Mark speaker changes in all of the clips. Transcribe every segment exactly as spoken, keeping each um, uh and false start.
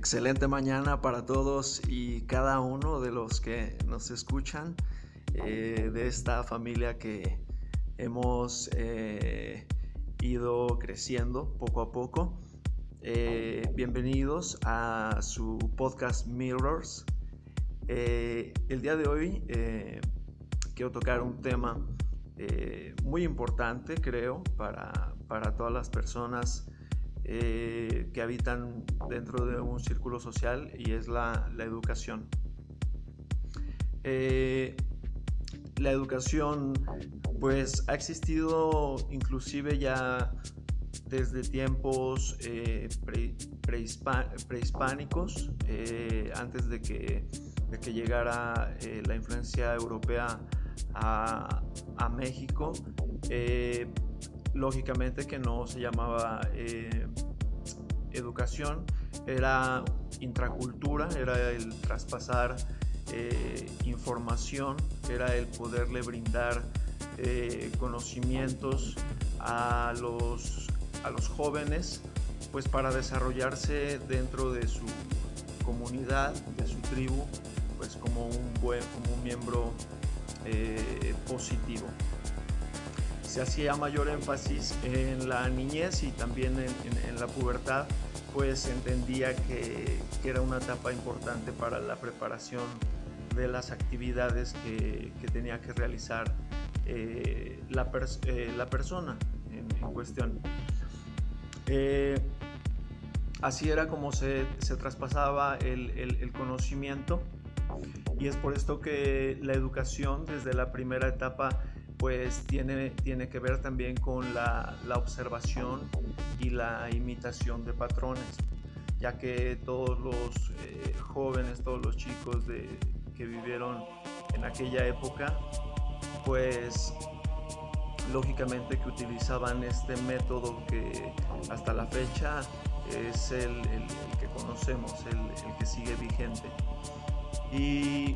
Speaker 1: Excelente mañana para todos y cada uno de los que nos escuchan, eh, de esta familia que hemos eh, ido creciendo poco a poco. Eh, bienvenidos a su podcast Mirrors. Eh, el día de hoy eh, quiero tocar un tema eh, muy importante, creo, para, para todas las personas Eh, que habitan dentro de un círculo social, y es la, la educación. Eh, la educación pues ha existido inclusive ya desde tiempos eh, pre, prehispa, prehispánicos, eh, antes de que, de que llegara eh, la influencia europea a, a México. Eh, Lógicamente que no se llamaba eh, educación, era intracultura, era el traspasar eh, información, era el poderle brindar eh, conocimientos a los, a los jóvenes, pues para desarrollarse dentro de su comunidad, de su tribu, pues como un, buen, como un miembro eh, positivo. Se hacía mayor énfasis en la niñez y también en, en, en la pubertad, pues se entendía que, que era una etapa importante para la preparación de las actividades que, que tenía que realizar eh, la, pers eh, la persona en, en cuestión. Eh, así era como se, se traspasaba el, el, el conocimiento, y es por esto que la educación desde la primera etapa pues tiene, tiene que ver también con la, la observación y la imitación de patrones, ya que todos los eh, jóvenes, todos los chicos de, que vivieron en aquella época, pues lógicamente que utilizaban este método que hasta la fecha es el, el, el que conocemos, el, el que sigue vigente. Y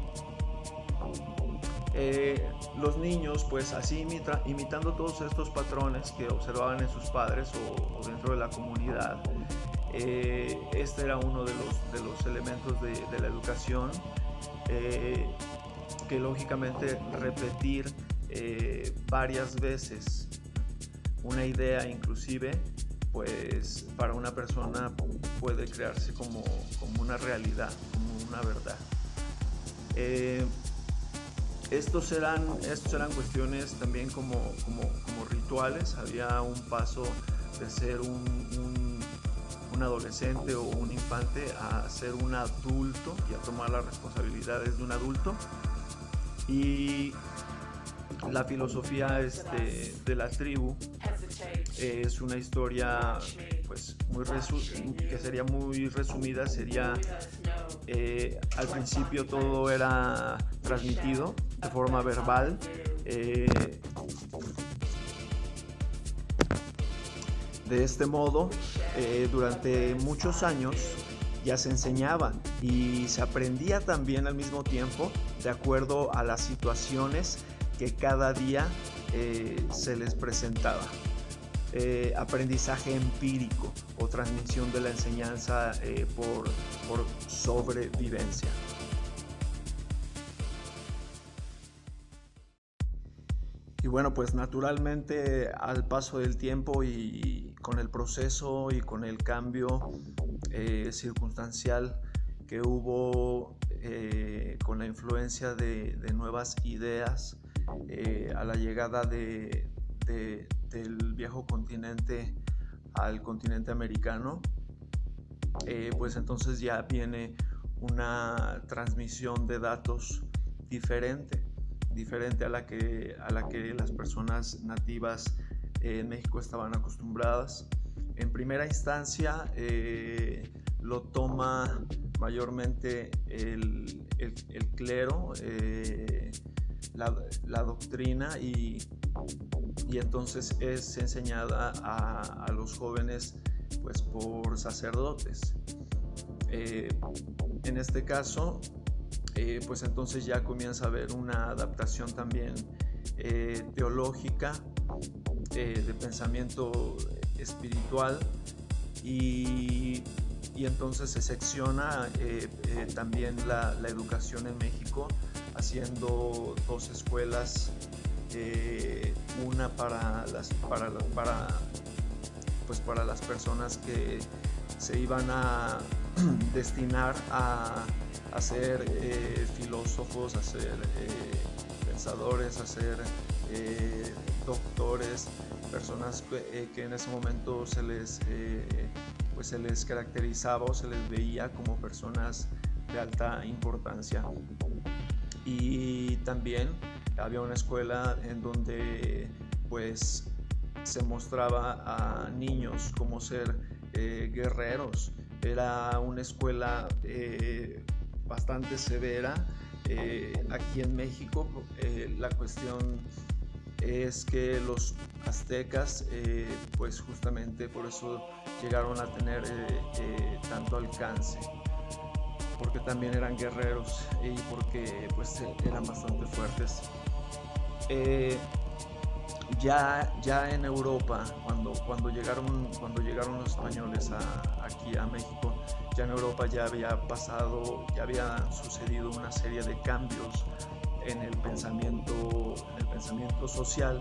Speaker 1: Eh, los niños, pues así imita, imitando todos estos patrones que observaban en sus padres o, o dentro de la comunidad, eh, este era uno de los, de los elementos de, de la educación, eh, que lógicamente repetir eh, varias veces una idea, inclusive, pues para una persona puede crearse como, como una realidad, como una verdad. Eh, Estos eran, estos eran cuestiones también como, como, como rituales. Había un paso de ser un, un, un adolescente o un infante a ser un adulto y a tomar las responsabilidades de un adulto. Y la filosofía este, de la tribu eh, es una historia pues, muy resu- que sería muy resumida. Sería eh, al principio todo era transmitido de forma verbal, eh, de este modo eh, durante muchos años ya se enseñaba y se aprendía también al mismo tiempo de acuerdo a las situaciones que cada día eh, se les presentaba. Eh, aprendizaje empírico o transmisión de la enseñanza eh, por, por sobrevivencia. Y bueno, pues naturalmente al paso del tiempo y con el proceso y con el cambio eh, circunstancial que hubo eh, con la influencia de, de nuevas ideas eh, a la llegada de, de, del viejo continente al continente americano, eh, pues entonces ya viene una transmisión de datos diferente. diferente a la que, a la que las personas nativas eh, en México estaban acostumbradas. En primera instancia eh, lo toma mayormente el, el, el clero, eh, la, la doctrina, y, y entonces es enseñada a, a los jóvenes pues, por sacerdotes. Eh, en este caso, Eh, pues entonces ya comienza a haber una adaptación también eh, teológica, eh, de pensamiento espiritual, y y entonces se secciona eh, eh, también la, la educación en México, haciendo dos escuelas, eh, una para las, para, para, pues para las personas que se iban a destinar a, a ser eh, filósofos, a ser eh, pensadores, a ser eh, doctores, personas que, eh, que en ese momento se les, eh, pues se les caracterizaba o se les veía como personas de alta importancia. Y también había una escuela en donde pues se mostraba a niños como ser eh, guerreros. Era una escuela eh, bastante severa. Eh, aquí en México eh, la cuestión es que los aztecas eh, pues justamente por eso llegaron a tener eh, eh, tanto alcance, porque también eran guerreros y porque pues eran bastante fuertes. Eh, ya, ya en Europa, cuando, cuando, llegaron, cuando llegaron los españoles a, aquí a México, ya en Europa ya había pasado, ya había sucedido una serie de cambios en el pensamiento, en el pensamiento social.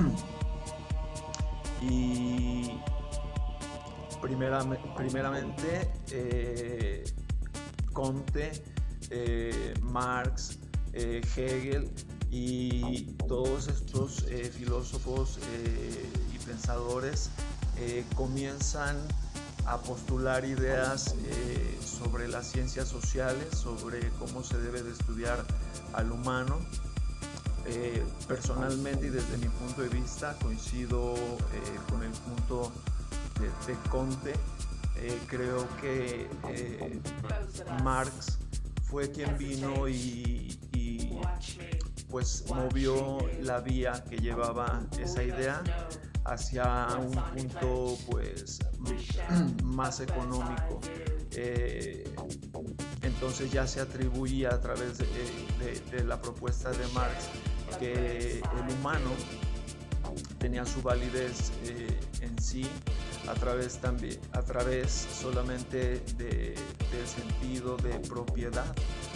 Speaker 1: Y primera, primeramente eh, Comte, eh, Marx, eh, Hegel y todos estos eh, filósofos eh, y pensadores eh, comienzan a postular ideas eh, sobre las ciencias sociales, sobre cómo se debe de estudiar al humano. Eh, personalmente y desde mi punto de vista coincido eh, con el punto de, de Comte. Eh, creo que eh, Marx fue quien vino y, y pues movió la vía que llevaba esa idea hacia un punto pues más económico. Eh, entonces ya se atribuía a través de, de, de la propuesta de Marx que el humano tenía su validez eh, en sí a través también a través solamente de, del sentido de propiedad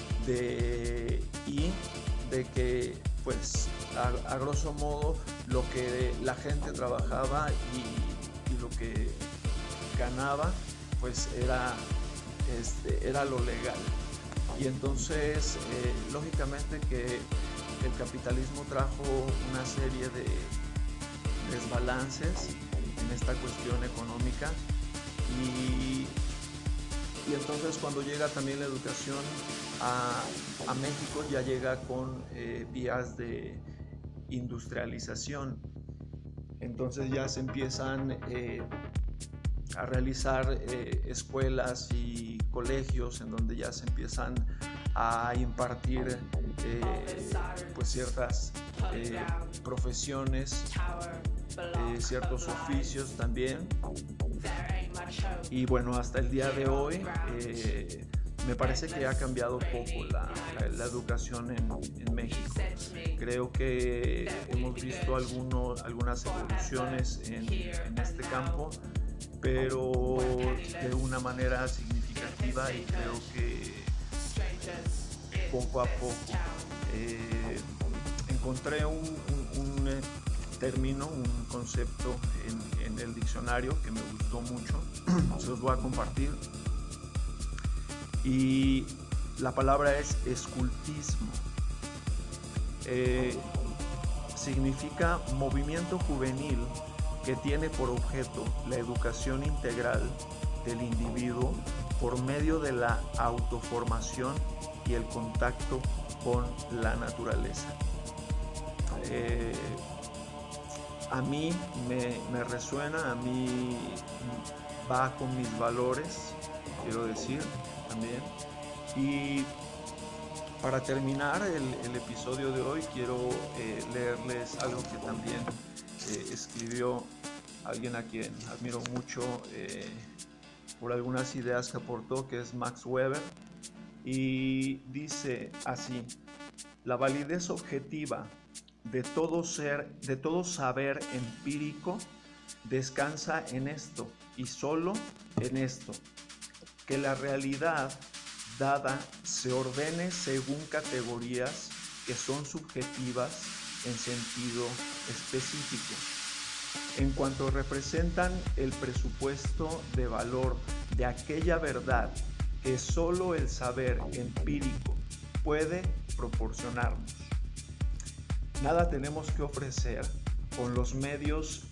Speaker 1: de, y de que pues a, a grosso modo lo que la gente trabajaba y, y lo que ganaba pues era, este, era lo legal. Y entonces eh, lógicamente que el capitalismo trajo una serie de desbalances en esta cuestión económica y, y entonces cuando llega también la educación a, a México ya llega con eh, vías de industrialización. Entonces ya se empiezan eh, a realizar eh, escuelas y colegios en donde ya se empiezan a impartir eh, pues ciertas eh, profesiones, eh, ciertos oficios también. Y bueno, hasta el día de hoy eh, me parece que ha cambiado poco la, la, la educación en, en México. Creo que hemos visto algunos, algunas evoluciones en, en este campo, pero de una manera significativa, y creo que poco a poco. Eh, encontré un, un, un término, un concepto en, en el diccionario que me gustó mucho, se los voy a compartir, y la palabra es escultismo. Eh, significa movimiento juvenil que tiene por objeto la educación integral del individuo por medio de la autoformación y el contacto con la naturaleza. Eh, a mí me, me resuena, a mí va con mis valores, quiero decir, también. Y para terminar el, el episodio de hoy, quiero eh, leerles algo que también eh, escribió alguien a quien admiro mucho eh, por algunas ideas que aportó, que es Max Weber, y dice así: la validez objetiva de todo ser, de todo saber empírico descansa en esto y solo en esto, que la realidad dada se ordene según categorías que son subjetivas en sentido específico. En cuanto representan el presupuesto de valor de aquella verdad que solo el saber empírico puede proporcionarnos. Nada tenemos que ofrecer con los medios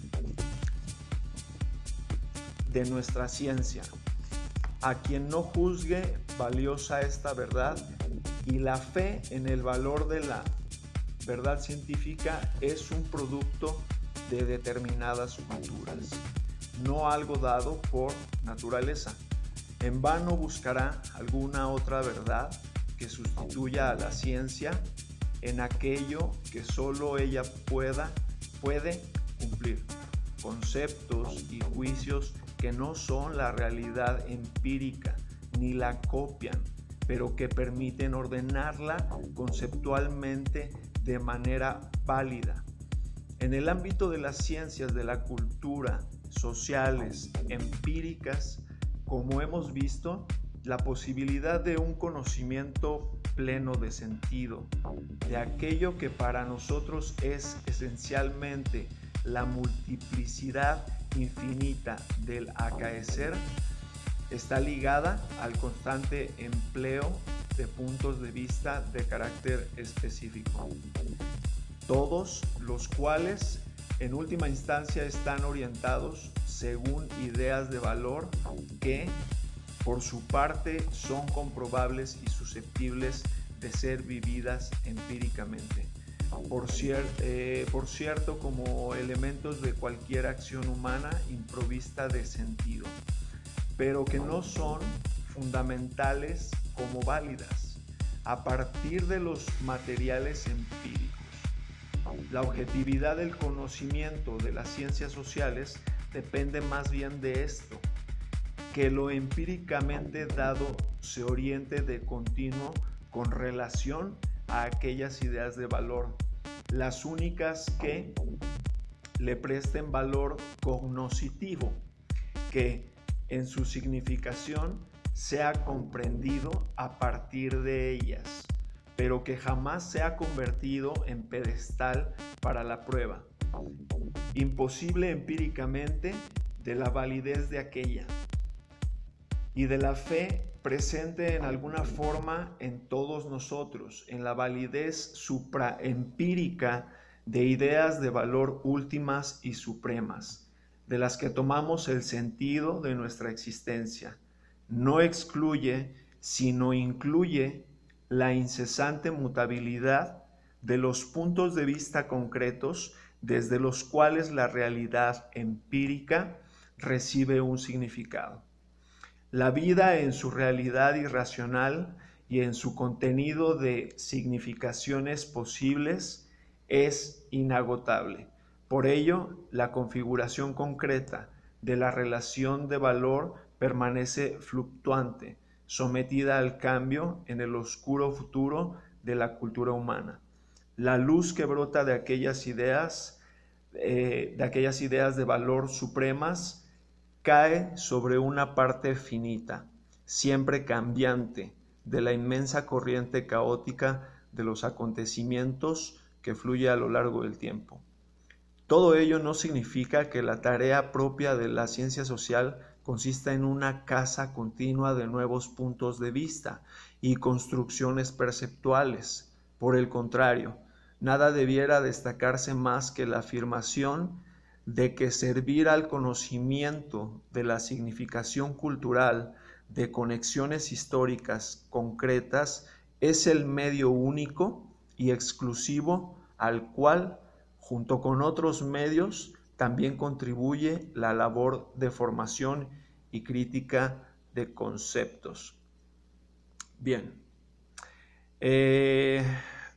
Speaker 1: de nuestra ciencia. A quien no juzgue valiosa esta verdad, y la fe en el valor de la verdad científica es un producto de determinadas culturas, no algo dado por naturaleza. En vano buscará alguna otra verdad que sustituya a la ciencia en aquello que solo ella pueda, puede cumplir. Conceptos y juicios que no son la realidad empírica ni la copian, pero que permiten ordenarla conceptualmente de manera válida. En el ámbito de las ciencias de la cultura, sociales, empíricas, como hemos visto, la posibilidad de un conocimiento pleno de sentido, de aquello que para nosotros es esencialmente la multiplicidad infinita del acaecer, está ligada al constante empleo de puntos de vista de carácter específico, todos los cuales en última instancia están orientados según ideas de valor que por su parte son comprobables y susceptibles de ser vividas empíricamente. Por, cier eh, por cierto, como elementos de cualquier acción humana improvista de sentido, pero que no son fundamentales como válidas a partir de los materiales empíricos. La objetividad del conocimiento de las ciencias sociales depende más bien de esto, que lo empíricamente dado se oriente de continuo con relación a aquellas ideas de valor, las únicas que le presten valor cognoscitivo, que en su significación sea comprendido a partir de ellas, pero que jamás se ha convertido en pedestal para la prueba, imposible empíricamente de la validez de aquella, y de la fe presente en alguna forma en todos nosotros, en la validez supraempírica de ideas de valor últimas y supremas, de las que tomamos el sentido de nuestra existencia. No excluye, sino incluye la incesante mutabilidad de los puntos de vista concretos desde los cuales la realidad empírica recibe un significado. La vida en su realidad irracional y en su contenido de significaciones posibles es inagotable. Por ello, la configuración concreta de la relación de valor permanece fluctuante, sometida al cambio en el oscuro futuro de la cultura humana. La luz que brota de aquellas ideas, eh, de aquellas ideas de valor supremas, cae sobre una parte finita, siempre cambiante, de la inmensa corriente caótica de los acontecimientos que fluye a lo largo del tiempo. Todo ello no significa que la tarea propia de la ciencia social consista en una caza continua de nuevos puntos de vista y construcciones perceptuales. Por el contrario, nada debiera destacarse más que la afirmación de que servir al conocimiento de la significación cultural de conexiones históricas concretas es el medio único y exclusivo al cual, junto con otros medios, también contribuye la labor de formación y crítica de conceptos. Bien. Eh,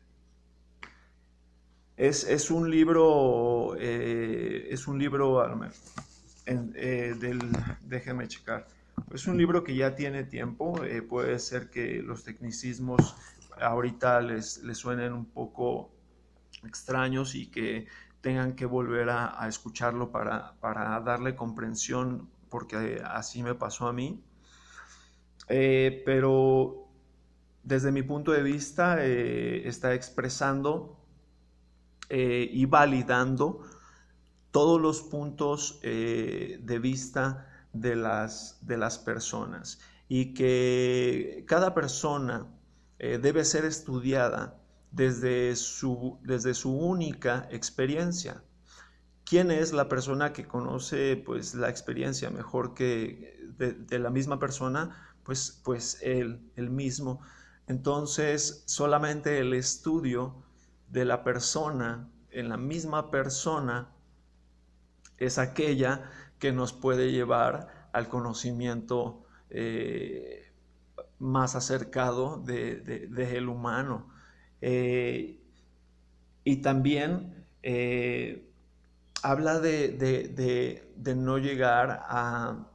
Speaker 1: Es, es un libro, eh, es un libro, en, eh, del, déjeme checar, es un libro que ya tiene tiempo, eh, puede ser que los tecnicismos ahorita les, les suenen un poco extraños y que tengan que volver a, a escucharlo para, para darle comprensión, porque así me pasó a mí. eh, pero desde mi punto de vista eh, está expresando eh, y validando todos los puntos eh, de vista de las, de las personas y que cada persona eh, debe ser estudiada desde su, desde su única experiencia. ¿Quién es la persona que conoce pues, la experiencia mejor que de, de la misma persona? Pues, pues él, él mismo. Entonces, solamente el estudio de la persona en la misma persona es aquella que nos puede llevar al conocimiento eh, más acercado de, de, de el humano. Eh, y también eh, habla de, de, de, de no llegar a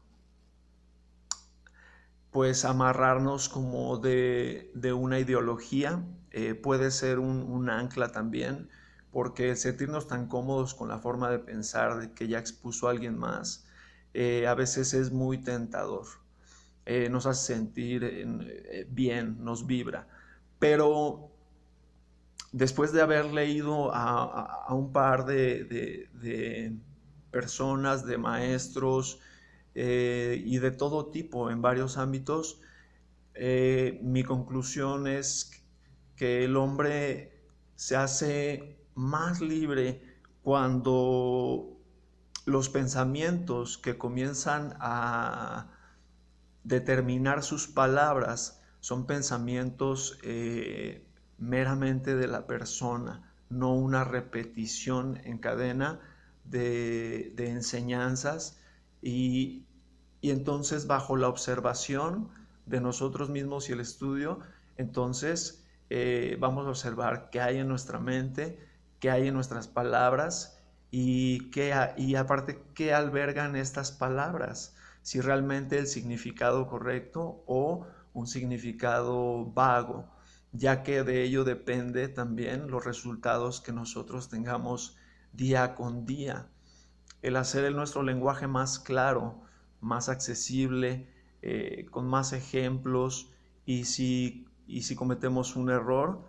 Speaker 1: pues amarrarnos como de, de una ideología, eh, puede ser un, un, ancla también, porque sentirnos tan cómodos con la forma de pensar de que ya expuso a alguien más, eh, a veces es muy tentador, eh, nos hace sentir eh, bien, nos vibra, pero después de haber leído a, a, a un par de, de, de, personas, de maestros eh, y de todo tipo en varios ámbitos, eh, mi conclusión es que el hombre se hace más libre cuando los pensamientos que comienzan a determinar sus palabras son pensamientos eh, meramente de la persona, no una repetición en cadena de, de enseñanzas y, y entonces bajo la observación de nosotros mismos y el estudio, entonces eh, vamos a observar qué hay en nuestra mente, qué hay en nuestras palabras y, qué, y aparte qué albergan estas palabras, si realmente el significado correcto o un significado vago, ya que de ello depende también los resultados que nosotros tengamos día con día. El hacer el nuestro lenguaje más claro, más accesible, eh, con más ejemplos, y si, y si cometemos un error,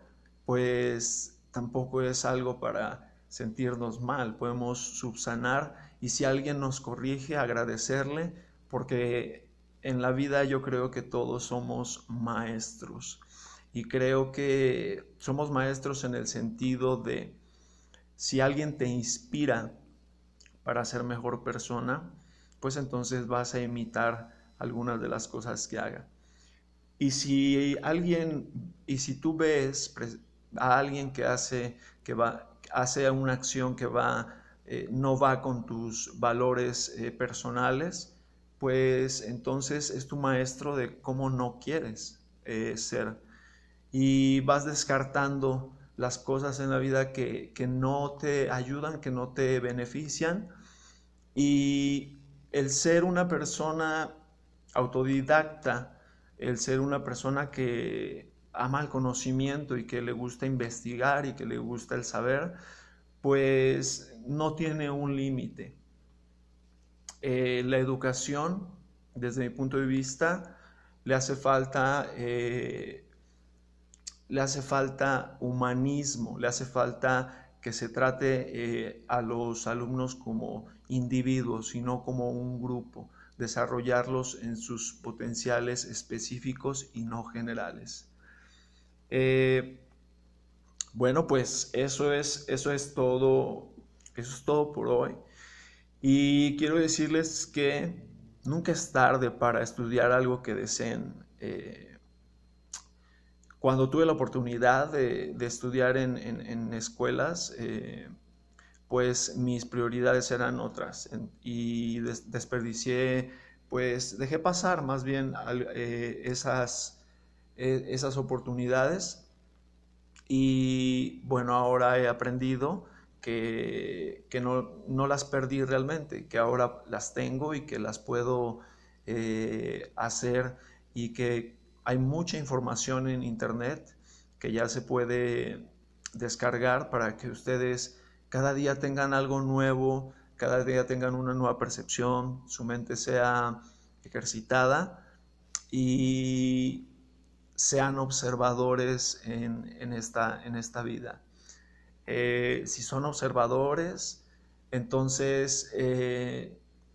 Speaker 1: pues tampoco es algo para sentirnos mal, podemos subsanar y si alguien nos corrige, agradecerle, porque en la vida yo creo que todos somos maestros y creo que somos maestros en el sentido de si alguien te inspira para ser mejor persona, pues entonces vas a imitar algunas de las cosas que haga. Y si alguien, y si tú ves a alguien que hace, que va, hace una acción que va, eh, no va con tus valores eh, personales, pues entonces es tu maestro de cómo no quieres eh, ser. Y vas descartando las cosas en la vida que, que no te ayudan, que no te benefician. Y el ser una persona autodidacta, el ser una persona que ama el conocimiento y que le gusta investigar y que le gusta el saber, pues no tiene un límite. Eh, la educación, desde mi punto de vista, le hace falta, eh, le hace falta humanismo, le hace falta que se trate eh, a los alumnos como individuos y no como un grupo, desarrollarlos en sus potenciales específicos y no generales. Eh, bueno, pues eso es, eso es todo, eso es todo por hoy. Y quiero decirles que nunca es tarde para estudiar algo que deseen. Eh, cuando tuve la oportunidad de, de estudiar en, en, en escuelas, eh, pues mis prioridades eran otras en, y des, desperdicié, pues dejé pasar más bien eh, esas, eh, esas oportunidades y bueno, ahora he aprendido que, que no, no, las perdí realmente, que ahora las tengo y que las puedo eh, hacer y que hay mucha información en internet que ya se puede descargar para que ustedes cada día tengan algo nuevo, cada día tengan una nueva percepción, su mente sea ejercitada y sean observadores en, en, esta, en esta vida. Eh, si son observadores, entonces eh,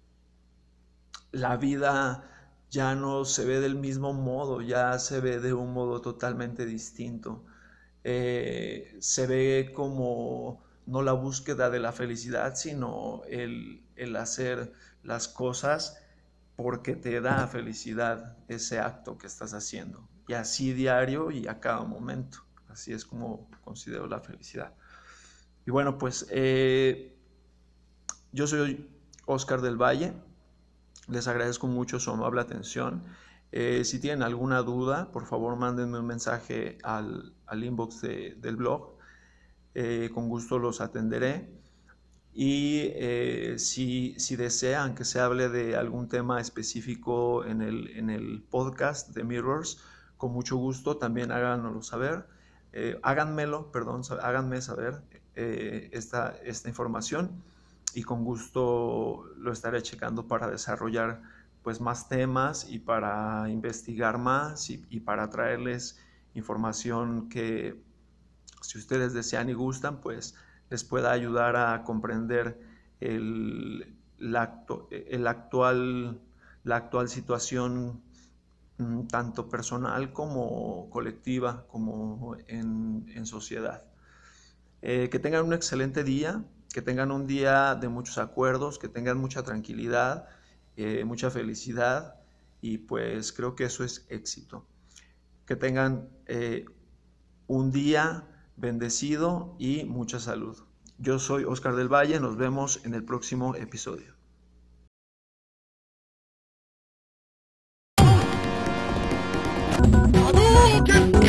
Speaker 1: la vida ya no se ve del mismo modo, ya se ve de un modo totalmente distinto. Eh, se ve como no la búsqueda de la felicidad, sino el, el hacer las cosas porque te da felicidad ese acto que estás haciendo. Y así diario y a cada momento. Así es como considero la felicidad. Y bueno, pues eh, yo soy Oscar del Valle. Les agradezco mucho su amable atención. Eh, si tienen alguna duda, por favor mándenme un mensaje al, al inbox de, del blog. Eh, con gusto los atenderé. Y eh, si, si desean que se hable de algún tema específico en el, en el podcast de Mirrors, con mucho gusto también háganoslo saber. Eh, háganmelo, perdón, háganme saber eh, esta, esta información y con gusto lo estaré checando para desarrollar pues más temas y para investigar más y, y para traerles información que, si ustedes desean y gustan, pues les pueda ayudar a comprender el, la, el actual, la actual situación tanto personal como colectiva, como en, en sociedad. Eh, que tengan un excelente día, que tengan un día de muchos acuerdos, que tengan mucha tranquilidad, eh, mucha felicidad, y pues creo que eso es éxito. Que tengan eh, un día bendecido y mucha salud. Yo soy Oscar del Valle, nos vemos en el próximo episodio.
Speaker 2: Okay.